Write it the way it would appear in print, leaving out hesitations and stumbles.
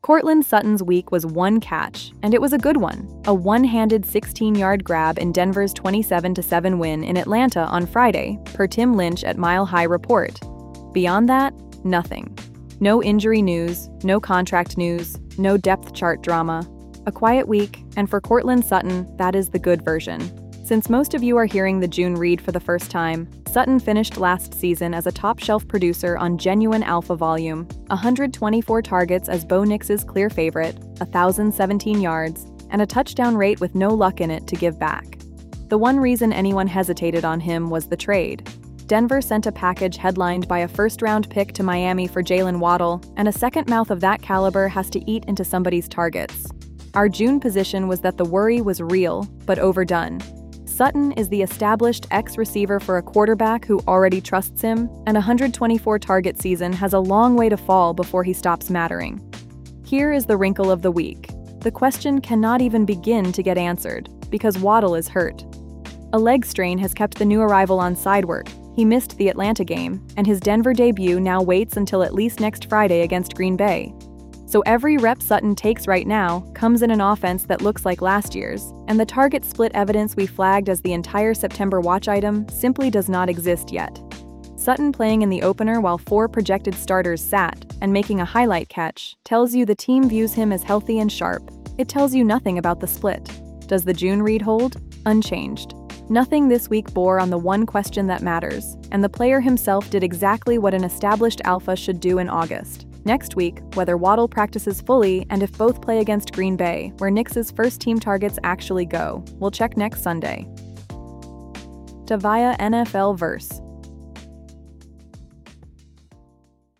Courtland Sutton's week was one catch, and it was a good one. A one-handed 16-yard grab in Denver's 27-7 win in Atlanta on Friday, per Tim Lynch at Mile High Report. Beyond that, nothing. No injury news, no contract news, no depth chart drama. A quiet week, and for Courtland Sutton, that is the good version. Since most of you are hearing the June read for the first time, Sutton finished last season as a top-shelf producer on genuine alpha volume, 124 targets as Bo Nix's clear favorite, 1,017 yards, and a touchdown rate with no luck in it to give back. The one reason anyone hesitated on him was the trade. Denver sent a package headlined by a first-round pick to Miami for Jalen Waddle, and a second mouth of that caliber has to eat into somebody's targets. Our June position was that the worry was real, but overdone. Sutton is the established ex-receiver for a quarterback who already trusts him, and a 124-target season has a long way to fall before he stops mattering. Here is the wrinkle of the week. The question cannot even begin to get answered, because Waddle is hurt. A leg strain has kept the new arrival on side work. He missed the Atlanta game, and his Denver debut now waits until at least next Friday against Green Bay. So every rep Sutton takes right now comes in an offense that looks like last year's, and the target split evidence we flagged as the entire September watch item simply does not exist yet. Sutton playing in the opener while 4 projected starters sat and making a highlight catch tells you the team views him as healthy and sharp. It tells you nothing about the split. Does the June read hold? Unchanged. Nothing this week bore on the one question that matters, and the player himself did exactly what an established alpha should do in August. Next week, whether Waddle practices fully and if both play against Green Bay, where Nix's first-team targets actually go, we'll check next Sunday. Tavia NFL Verse.